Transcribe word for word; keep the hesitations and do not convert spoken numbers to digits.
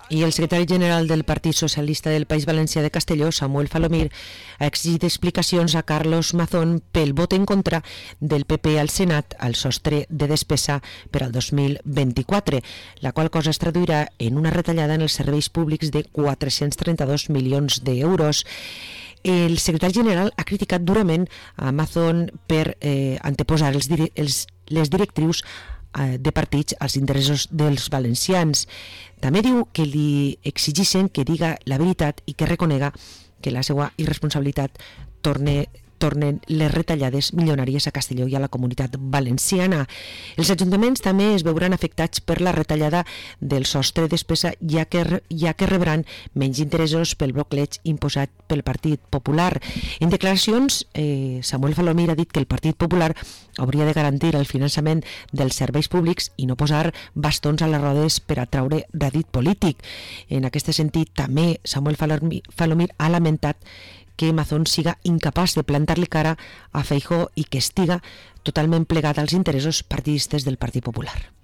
I el secretari general del Partit Socialista del País Valencià de Castelló, Samuel Falomir, ha exigit explicacions a Carlos Mazón pel vot en contra del P P al Senat al sostre de despesa per al dos mil vint-i-quatre, la qual cosa es traduirà en una retallada en els serveis públics de quatre-cents trenta-dos milions d'euros. El secretari general ha criticat durament a Mazón per eh, anteposar els, els, les directrius de partits als interessos dels valencians. També diu que li exigeixen que diga la veritat i que reconega que la seva irresponsabilitat torne tornen les retallades milionàries a Castelló i a la comunitat valenciana. Els ajuntaments també es veuran afectats per la retallada del sostre de despesa, ja que, ja que rebran menys interessos pel bloqueig imposat pel Partit Popular. En declaracions, eh, Samuel Falomir ha dit que el Partit Popular hauria de garantir el finançament dels serveis públics i no posar bastons a les rodes per atraure rèdit polític. En aquest sentit, també Samuel Falomir ha lamentat que Mazón siga incapaç de plantar-li cara a Feijóo i que estiga totalment plegat als interessos partidistes del Partit Popular.